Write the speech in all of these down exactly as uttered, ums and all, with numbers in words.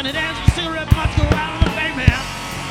the dance with a cigarette must go out on the pavement.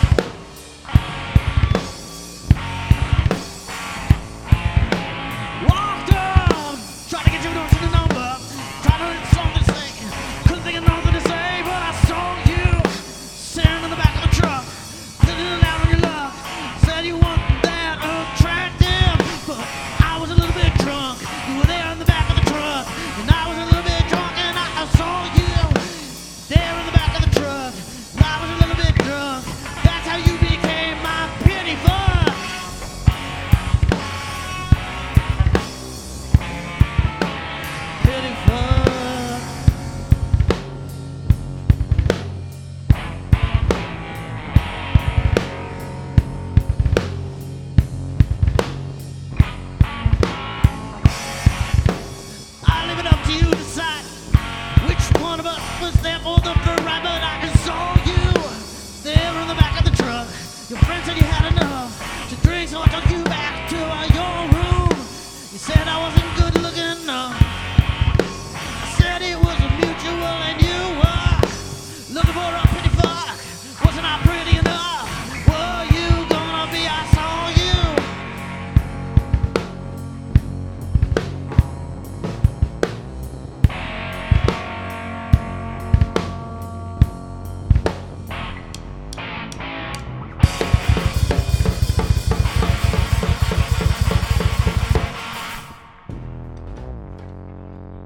Walked up, tried to get you to listen to the number, tried to learn something to say, couldn't think of nothing to say, but I saw you sitting in the back of the truck, sitting down on your luck, said you weren't that attractive, but I was a little bit drunk. You were there in the back of the truck, and I was a little bit drunk, and I, I saw you there in the back of the truck, and I was a little bit drunk. That's how you became my pity fuck. Pity fuck. I leave it up to you to decide which one of us was there for the ride, but I